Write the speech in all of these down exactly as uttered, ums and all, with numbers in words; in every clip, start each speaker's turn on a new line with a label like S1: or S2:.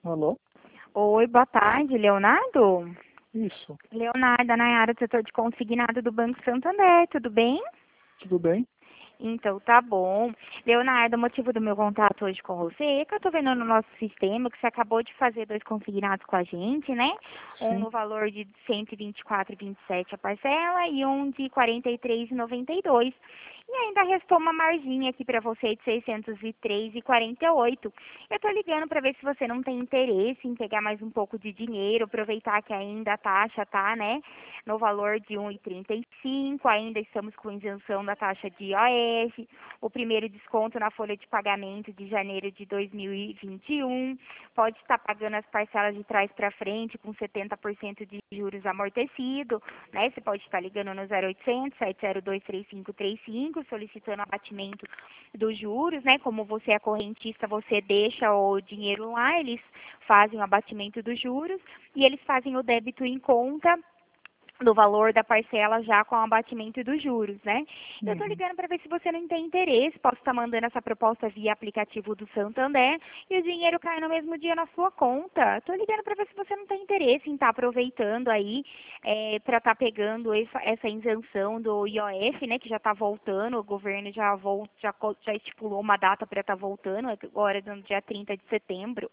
S1: Alô?
S2: Oi, boa tarde, Leonardo?
S1: Isso.
S2: Leonardo, Nayara, do setor de consignado do Banco Santander, tudo bem?
S1: Tudo bem?
S2: Então, tá bom. Leonardo, o motivo do meu contato hoje com você é que eu tô vendo no nosso sistema que você acabou de fazer dois consignados com a gente, né? Um
S1: Sim.
S2: no valor de cento e vinte e quatro reais e vinte e sete centavos a parcela e um de quarenta e três reais e noventa e dois centavos. E ainda restou uma marginha aqui para você de seiscentos e três reais e quarenta e oito centavos. Eu tô ligando para ver se você não tem interesse em pegar mais um pouco de dinheiro, aproveitar que ainda a taxa tá, né, no valor de um real e trinta e cinco centavos, ainda estamos com isenção da taxa de I O F, o primeiro desconto na folha de pagamento de janeiro de dois mil e vinte e um, pode estar pagando as parcelas de trás para frente com setenta por cento de juros amortecido, né? Você pode estar ligando no zero oitocentos, sete zero dois, três cinco três cinco, solicitando abatimento dos juros, né? Como você é correntista, você deixa o dinheiro lá, eles fazem o abatimento dos juros e eles fazem o débito em conta do valor da parcela já com o abatimento dos juros, né? Eu estou
S1: Uhum.
S2: ligando para ver se você não tem interesse, posso estar mandando essa proposta via aplicativo do Santander e o dinheiro cai no mesmo dia na sua conta. Estou ligando para ver se você não tem interesse em estar aproveitando aí é, para estar pegando essa, essa isenção do I O F, né, que já está voltando, o governo já, vol, já, co- já estipulou uma data para estar voltando, agora no dia trinta de setembro.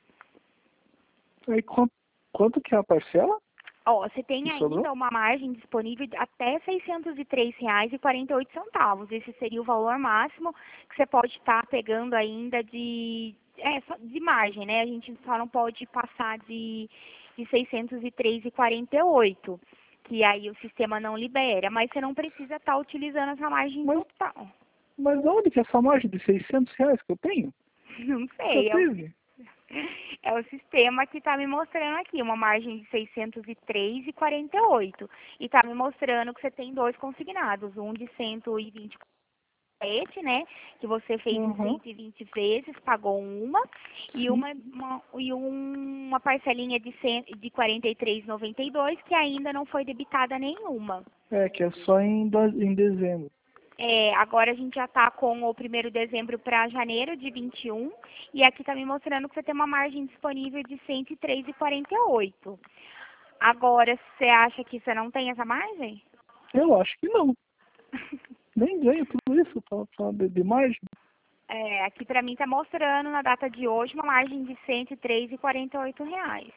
S1: Aí quanto, quanto que é a parcela
S2: Ó, você
S1: que
S2: tem
S1: sobrou?
S2: ainda uma margem disponível de até seiscentos e três reais e quarenta e oito centavos. Esse seria o valor máximo que você pode estar pegando ainda de, é, só de margem, né? A gente só não pode passar de, de seiscentos e três e quarenta e oito, que aí o sistema não libera, mas você não precisa estar utilizando essa margem
S1: Mas,
S2: total.
S1: mas onde que é essa margem de seiscentos reais que eu tenho?
S2: Não
S1: Nunca
S2: sei, é o
S1: teve.
S2: É o sistema que está me mostrando aqui, uma margem de seiscentos e três e quarenta e oito. E está me mostrando que você tem dois consignados, um de cento e vinte esse, né, que você fez em
S1: Uhum.
S2: cento e vinte vezes, pagou uma, e
S1: Sim.
S2: uma, uma, e um- uma parcelinha de, cem, de quarenta e três e noventa e dois que ainda não foi debitada nenhuma.
S1: É, que é só em, do- em dezembro.
S2: É, agora a gente já está com o primeiro de dezembro para janeiro de vinte e um e aqui está me mostrando que você tem uma margem disponível de cento e três e quarenta e oito. Agora, você acha que você não tem essa margem?
S1: Eu acho que não. Nem ganho tudo isso pra, pra de, de margem.
S2: É, aqui para mim está mostrando na data de hoje uma margem de cento e três e quarenta e oito reais.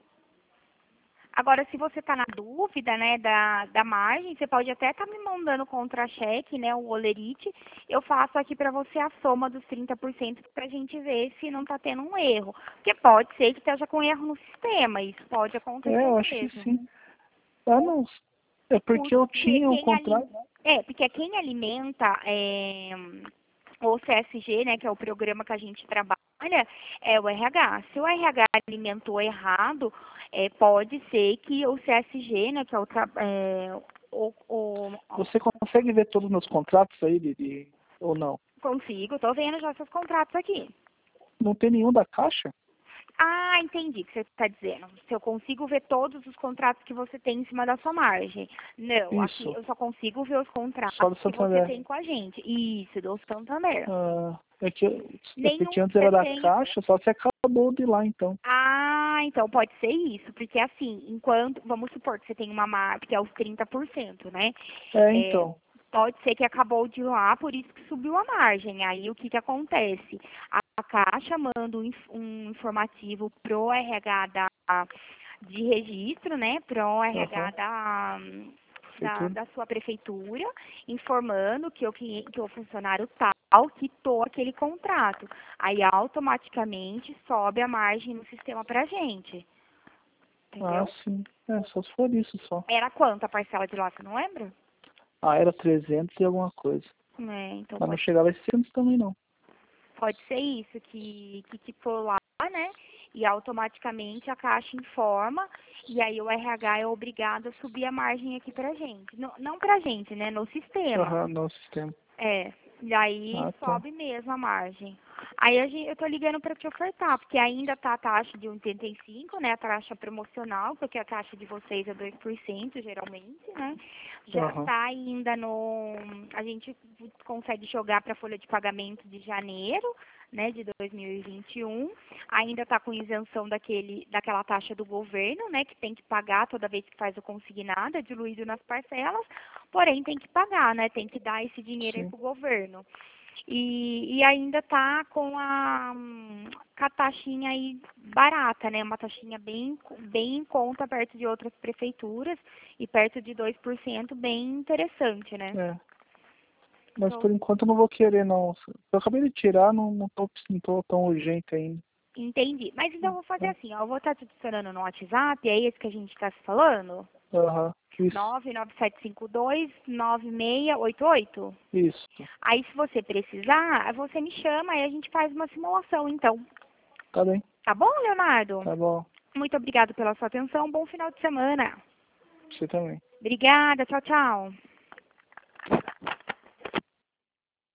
S2: Agora, se você está na dúvida, né, da, da margem, você pode até estar me mandando o contra-cheque, né, o olerite. Eu faço aqui para você a soma dos trinta por cento para a gente ver se não está tendo um erro. Porque pode ser que esteja com erro no sistema, isso pode
S1: É,
S2: acontecer
S1: eu acho que
S2: mesmo.
S1: sim. Ah, não. É porque eu
S2: Porque
S1: tinha um
S2: quem, ali,
S1: contrato.
S2: é, porque quem alimenta é, o C S G, né, que é o programa que a gente trabalha, é o R H. Se o R H alimentou errado, é, pode ser que o C S G, né, que é o, tra- é, o, o,
S1: Você consegue ver todos os meus contratos aí de, de- ou não?
S2: consigo, tô vendo já seus contratos aqui.
S1: Não tem nenhum da Caixa?
S2: Ah, entendi o que você está dizendo. Se eu consigo ver todos os contratos que você tem em cima da sua margem. Não, aqui
S1: Isso.
S2: eu só consigo ver os
S1: Só
S2: contratos
S1: do
S2: que você
S1: Santander.
S2: tem com a gente. Isso, do Santander.
S1: Ah, é, que, é porque
S2: Nenhum que
S1: antes
S2: você
S1: era da
S2: tenha.
S1: Caixa, só se acabou de lá então.
S2: Ah, então pode ser isso, porque assim, enquanto, vamos supor que você tem uma marca que é os trinta por cento, né?
S1: É,
S2: É,
S1: então.
S2: pode ser que acabou de lá, por isso que subiu a margem. Aí o que que acontece? A, a Caixa manda um, inf- um informativo pro R H da, de registro, né? Pro R H
S1: Aham.
S2: da, da,
S1: Prefeitura.
S2: da sua prefeitura, informando que o, cliente, que o funcionário tal quitou aquele contrato. Aí automaticamente sobe a margem no sistema pra gente.
S1: Ah,
S2: Entendeu?
S1: sim. É, só se for isso só.
S2: Era quanto a parcela de lá, você não lembra?
S1: Ah, era trezentos e alguma coisa.
S2: É, então
S1: Mas não
S2: pode,
S1: chegava a seiscentos também não.
S2: pode ser isso, que, que quitou lá, né? E automaticamente a Caixa informa, e aí o R H é obrigado a subir a margem aqui pra gente. Não, não pra gente, né? No sistema.
S1: Aham, no sistema.
S2: É, e aí
S1: Ah, tá.
S2: sobe mesmo a margem. Aí a gente, eu tô ligando para te ofertar, porque ainda tá a taxa de um vírgula oitenta e cinco, né, a taxa promocional, porque a taxa de vocês é dois por cento geralmente, né? Já
S1: Aham.
S2: tá ainda no, a gente consegue jogar para folha de pagamento de janeiro, né, de dois mil e vinte e um. Ainda está com isenção daquele, daquela taxa do governo, né, que tem que pagar toda vez que faz o consignado, é diluído nas parcelas, porém tem que pagar, né, tem que dar esse dinheiro aí
S1: Sim.
S2: para o governo. E, e ainda está com a, hum, com a taxinha aí barata, né? Uma taxinha bem, bem em conta perto de outras prefeituras e perto de dois por cento, bem interessante, né?
S1: É. Mas
S2: Então,
S1: por enquanto eu não vou querer, não. Eu acabei de tirar, não, não, tô, não tô tão urgente ainda.
S2: entendi. Mas então eu vou fazer
S1: Tá?
S2: assim, ó, eu vou estar te adicionando no WhatsApp, é esse que a gente está se falando?
S1: Aham. Isso.
S2: nove nove sete cinco dois, nove seis oito oito.
S1: Isso.
S2: Aí se você precisar, você me chama e a gente faz uma simulação, então.
S1: Tá bem.
S2: Tá bom, Leonardo?
S1: Tá bom.
S2: Muito obrigada pela sua atenção. Bom final de semana.
S1: Você também.
S2: Obrigada. Tchau, tchau.